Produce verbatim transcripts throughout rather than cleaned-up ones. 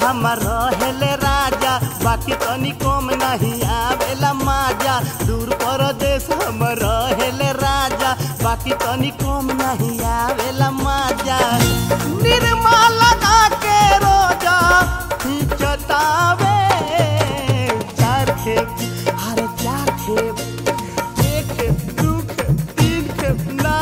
हमार रहेले राजा, बाकी तनी कम नहीं आवेला माजा। दूर परदेश हमार रहेले राजा, बाकी तनी कम नहीं आवेला माजा। निरमा लगा के रोजा खींचतावे चार खेप, अरे चार खेप, एक खेप, दू खेप, तीन खेप ना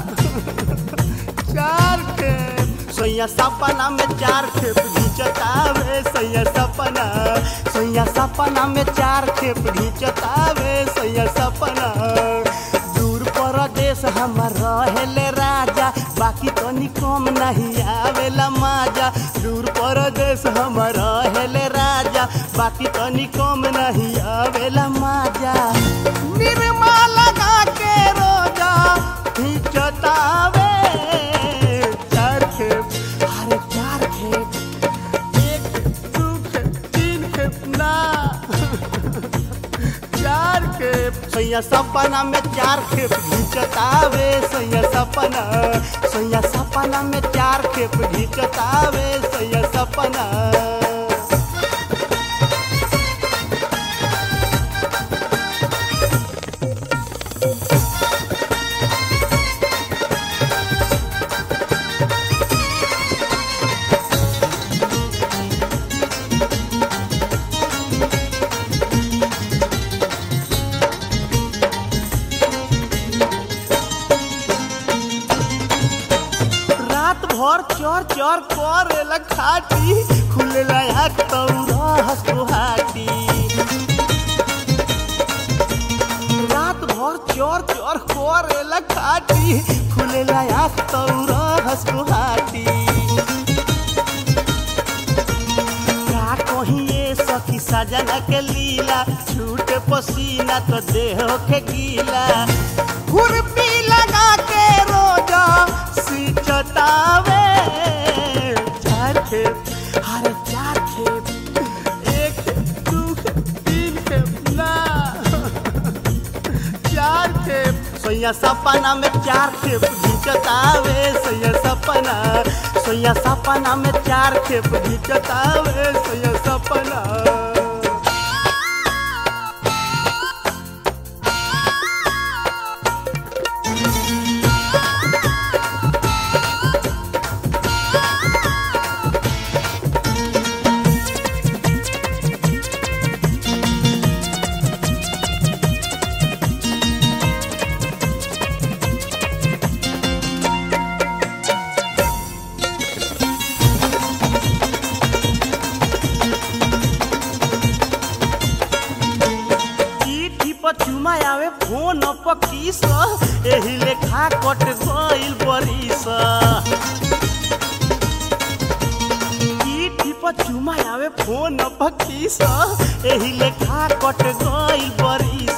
चार खेप। सैया सपना में चार खेप घिंचतावे, सैया सपना, सैया सपना में चार खेप घिंचतावे, सैया सपना। दूर परदेश हमार रहेले राजा, बाकी तनी कम नहीं आवेला माजा। दूर परदेश हमार रहेले राजा, बाकी तनी कम नहीं आवेला माजा। निरमा लगा के रोजा खींचतावे चार खेप, अरे चार खेप, एक खेप, दू खेप, तीन खेप ना चार खेप। सैया सपना में चार खेप घिंचतावे, सैया सपना, सैया सपना में चार खेप घिंचतावे, सैया सपना। भर चोर चोर करेला खाटी, खुलेला आँख तौरा हंसुहाटी। रात भर चोर चोर करेला खाटी, खुलेला आँख तौरा हंसुहाटी। का कहिए सखी सजना के लीला, छूटे पसीना तो देह के गीला। खुरपी लगा के रोजा सींचतावे चार खेप, अरे चार खेप, एक खेप, दू खेप, तीन खेप ना चार खेप। सैया सपना में चार खेप घिंचतावे, सैया सपना, सैया सपना में चार खेप घिंचतावे, सैया सपना। चुमा आवे फोन पकीस, एही लेखा कट गइल बरिस। चिट्ठी पर चुमा आवे फोन पकीस, एही लेखा कट गइल बरिस।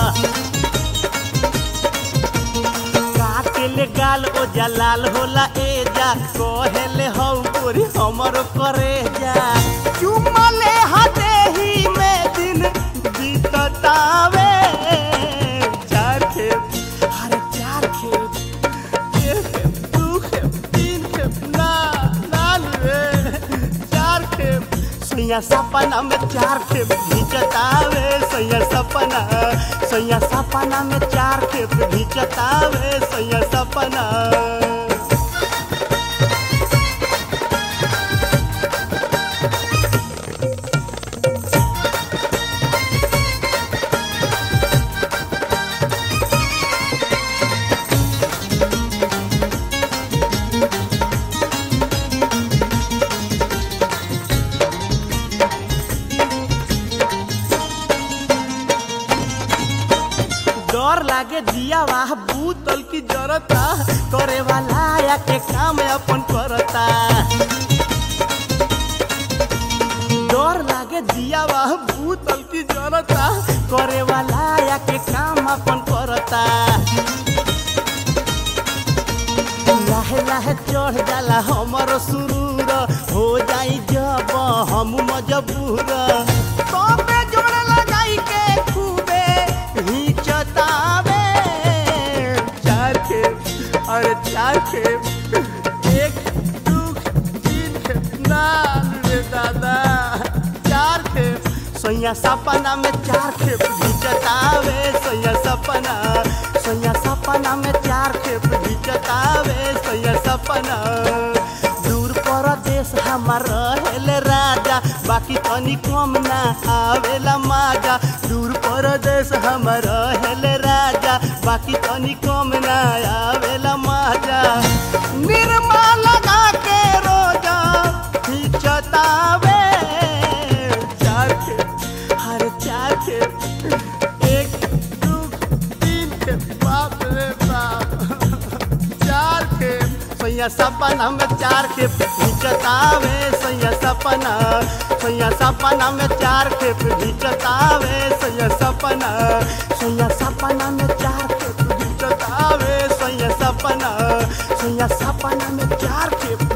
काटेले गाल ओ जलाल होला एजा, कहेले हौ गोरी हमरो करेजा। चुमा ले हाथेही में दिन बीततावे चार खेप, अरे चार खेप, एक खेप, दू खेप, तीन खेप ना नाल रे चार खेप। सैया सपना में चार खेप घिंचतावे, सैया सपना, सैया सपना में चार खेप घिंचतावे, सैया सपना। डर लागे दिया वाह बूतल की जरता, करे वाला या के काम अपन करता। डर लागे दिया वाह बूतल की जरता, करे वाला या के काम अपन करता। लाहे लाहे चढ़ जाला हमरो सुरूर, हो जाई जब हम मजबूर। तबे जोड़ लगाई के खूबे हिचतावे चार खेप, अरे चार खेप, एक दू तीन खेप ना रे दादा सैया सपना में चार खेप घिचतावे सैया सपना सैया सपना में चार खेप घिचतावे सैया सपना दूर परदेश हमार रहेले राजा बाकी तनी कम ना आवेला माजा दूर परदेश हमार रहेले राजा बाकी तनी कम ना आवेला माजा निर्मा लगा के रोजा घिचतावे चार खेप हर चार खेप एक दो तीन खेप बाप रे बाप चार खेप सैया सपना में चार खेप घिचतावे सैया सपना सैया सपना में चार खेप घिचतावे सैया सपना सैया सपना में चार खेप घिचतावे सैया सपना सैया सपना में चार खेप